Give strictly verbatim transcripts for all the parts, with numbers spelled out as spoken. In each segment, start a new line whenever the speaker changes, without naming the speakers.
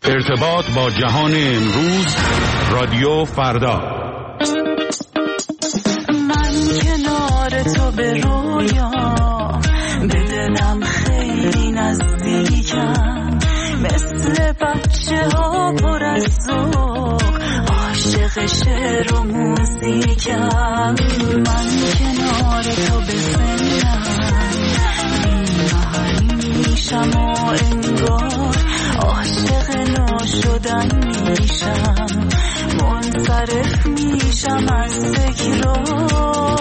ارتباط با جهان امروز، رادیو فردا.
من کنار تو به رویا، به دلم خیلی نزدیکم، مثل بچه ها پر از ذوق، عاشق شعر و موزیکم. من کنار تو به سنم بی‌محلی میشم و انگار عاشق نو شدن میشم، منصرف میشم از تکرار،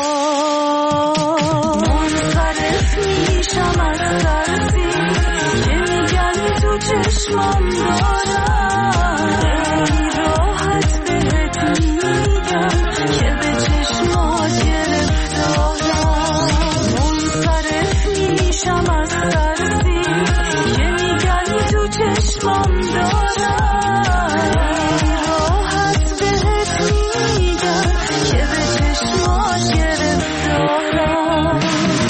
منصرف میشم از ترسی که میگن تو چشمم دارم، خیلی راحت بهت میگم که به چشمات گرفتارم، منصرف میشم از ترسی که میگن تو چشمم دارم، خیلی راحت بهت میگم که به چشمات گرفتارم.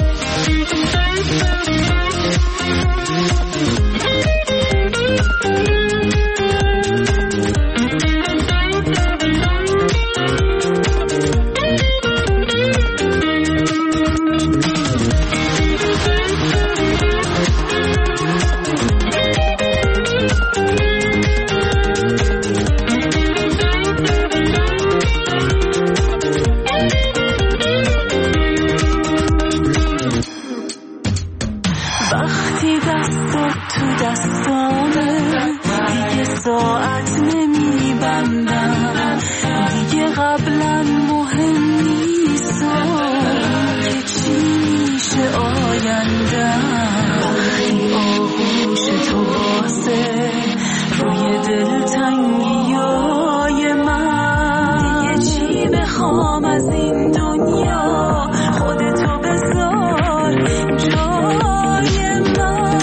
وقتی دستت تو دستامه دیگه ساعت نمیبندم، دیگه قبلا مهم نیست که چی میشه آیندم، وقتی آغوش تو بازه روی دلتنگی های من، دیگه چی بخوام از این دنیا، خودتو بذار جای من،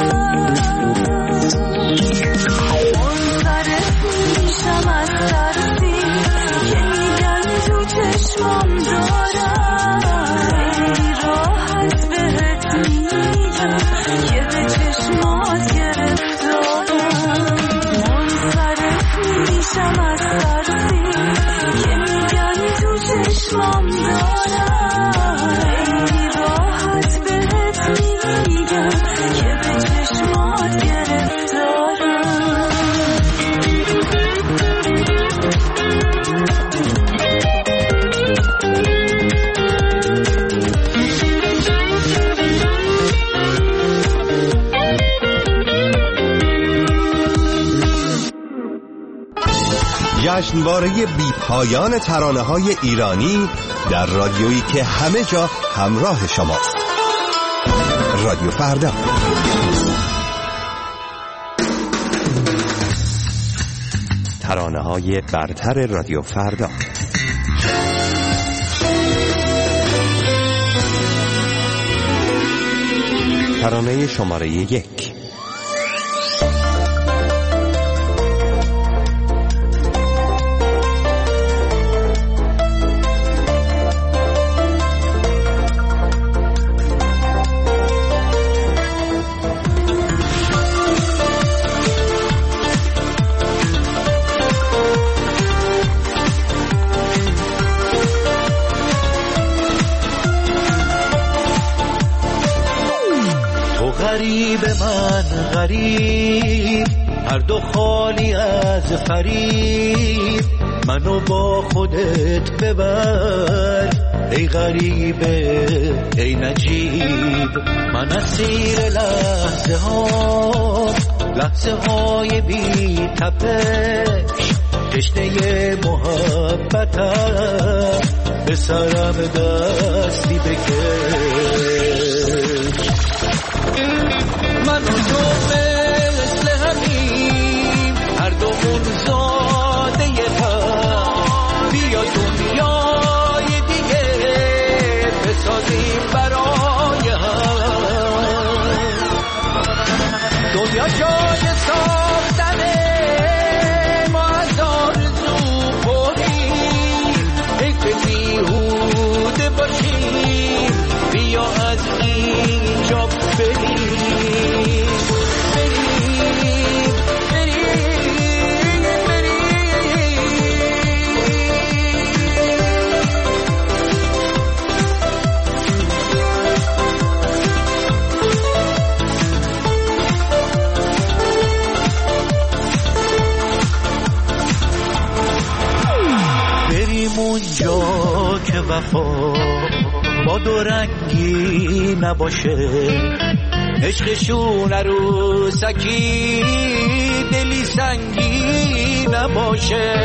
منصرف میشم از ترسی که میگن تو چشمم دارم، خیلی راحت بهت میگم که به چشمات گرفتارم، منصرف میشم از ترسی که میگن تو چشمم دارم، خیلی راحت بهت میگم که به چشمات گرفتارم.
جشنواره بی پایان ترانه‌های ایرانی در رادیویی که همه جا همراه شماست. رادیو فردا. ترانه‌های برتر رادیو فردا. ترانه شماره یک.
غریب من غریب، هر دو خالی از فریب، منو با خودت ببر ای غریبه ای نجیب، من اسیر لحظه ها، لحظه های بی تپش، تشنه محبتم، به سرم دستی بکش، من و تو مثل همیم، هر دومون زاده هم، بیا دنیای دیگه بسازیم برای هم، دنیا جای ساختنه، ما از آرزو پریم، حیف بیهوده باشیم، بیا که وفا با دو رنگی نباشه، عشقشون عروسکی دلی سنگی نباشه.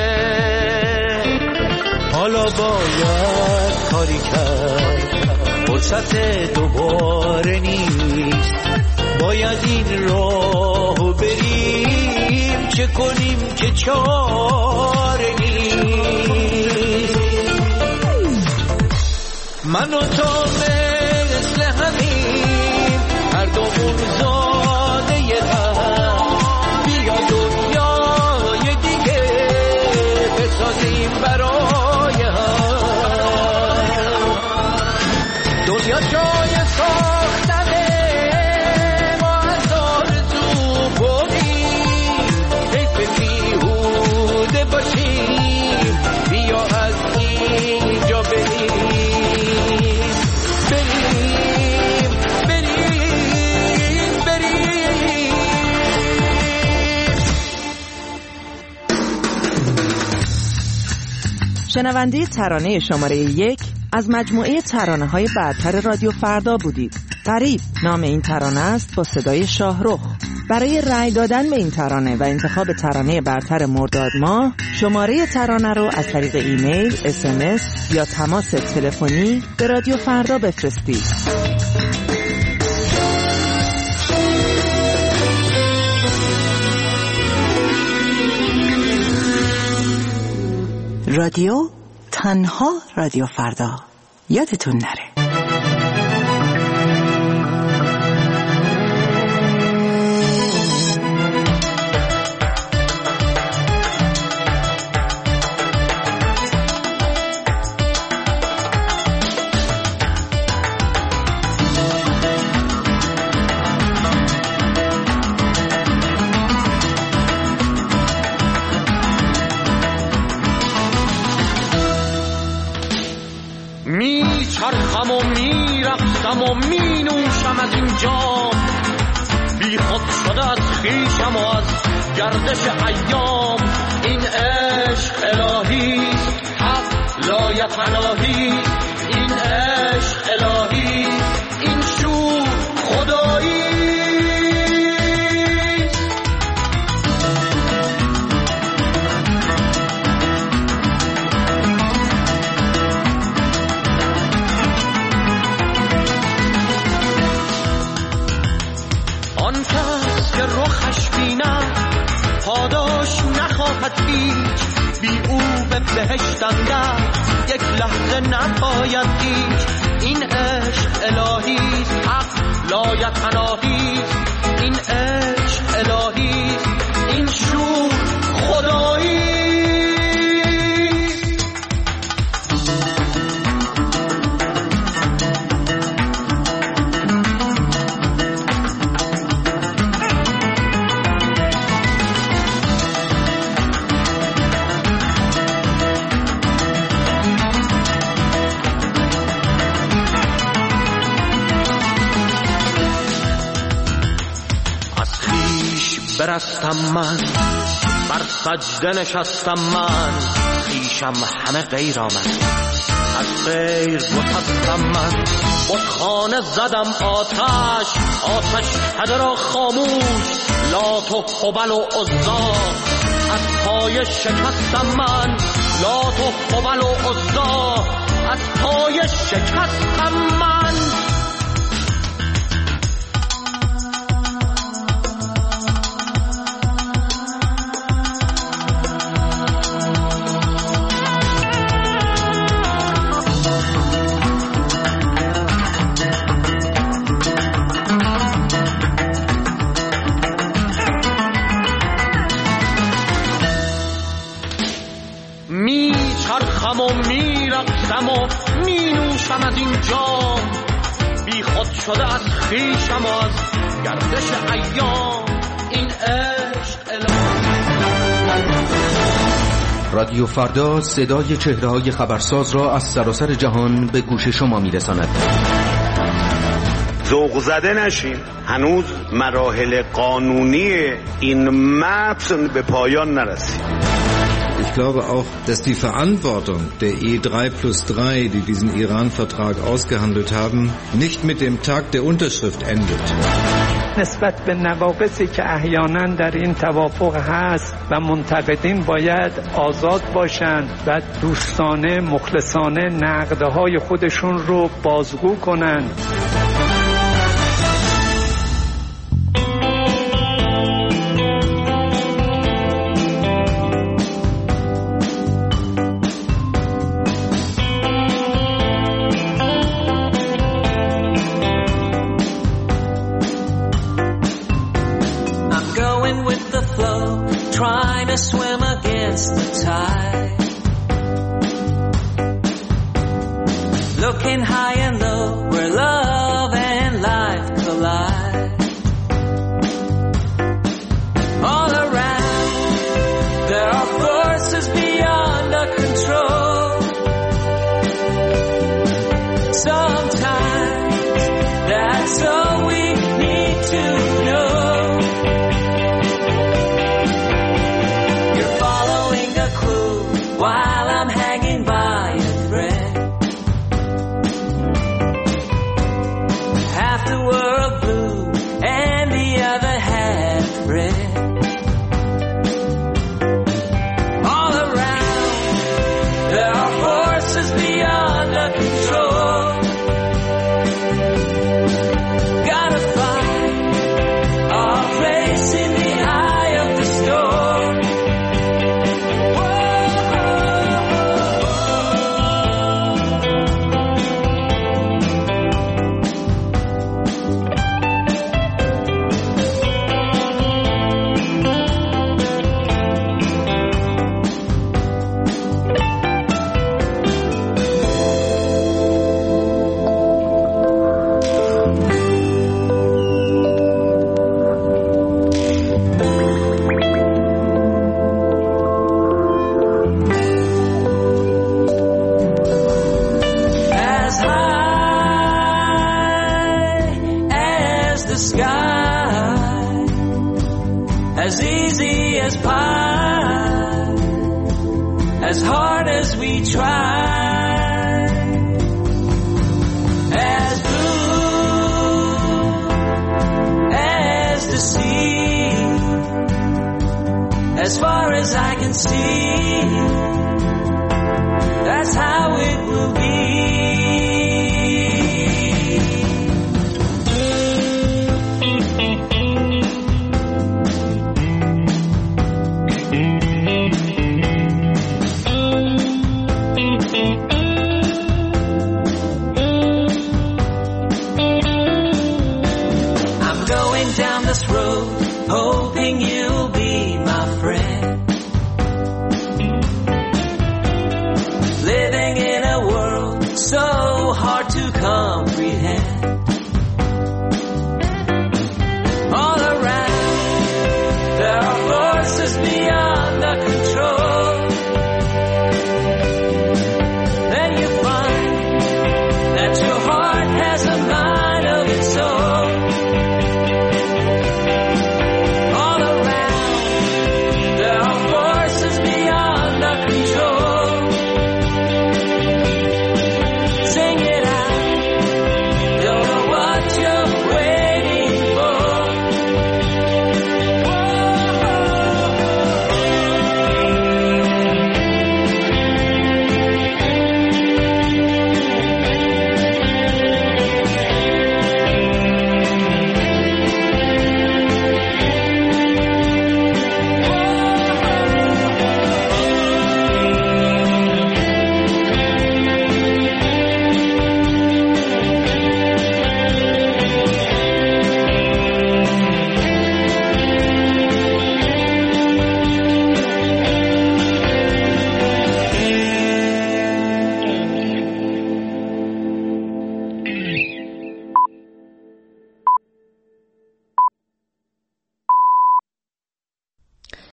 حالا باید کاری کرد، فرصت دوباره نیست، باید این راه بریم، چه کنیم که چاره نیست. من و تو مثل همین، هر دومون زاده ی هم، بیا دنیای دیگه بسازیم برای هم. دنیا جای ساختنه، ما از آرزو بریم، حیف بیهوده باشیم، بیا از اینجا بریم.
شنونده ترانه شماره یک از مجموعه ترانه‌های برتر رادیو فردا بودید. غریب نام این ترانه است با صدای شاهرخ. برای رأی دادن به این ترانه و انتخاب ترانه برتر مرداد ماه، شماره ترانه رو از طریق ایمیل، اس ام اس یا تماس تلفنی به رادیو فردا بفرستید. رادیو تنها رادیو فردا، یادتون نره.
میچرخم و میرفتم و مینوشم از این جام، بی خود شده از خویشم و از گردش ایام. این عشق الهیست، حق لایتناهیست، این عشق الهیست، این شور خداییست. آن کس که رخش بینم پاداش نخواهد هیچ، بی او به بهشت اندر یک لحظه نباید هیچ. این عشق الهیست، حق لایتناهیست، این عشق الهیست، این شور خداییست. برستم من، بر سجده نشستم من، خویشم همه غیر آمد، از غیر گسستم من. بتخانه زدم آتش، آتش کده را خاموش، لات و هبل و عزا از پای شکستم من. لات و هبل و عزا از پای شکستم من. میچرخم و میرقصم و مینوشم از این جام، بی خود شده از خویشم و از گردش ایام. این عشق الهی.
رادیو فردا صدای چهره‌های خبرساز را از سراسر جهان به گوش شما میرساند.
ذوق زده نشین، هنوز مراحل قانونی این متن به پایان نرسید.
Ich glaube auch, dass die Verantwortung der E drei plus drei, die diesen Iran-Vertrag ausgehandelt haben, nicht mit dem Tag der Unterschrift endet.
نسبت به نواقصی که احیانا در این توافق هست و منتقدین باید آزاد باشند و دوستانه مخلصانه نقدهای خودشون رو بازگو کنند.
Trying to swim against the tide, looking high and low where love and life collide. All around there are forces beyond our control. Sometimes that's all we need to know. While I'm hanging by a thread, half the world blue and the other half red. All around there are forces beyond our control. Gotta find our place in the eye of the storm. As easy as pie, as hard as we try, as blue as the sea, as far as I can see, that's how it will be. Down this road, hoping you'll be my friend.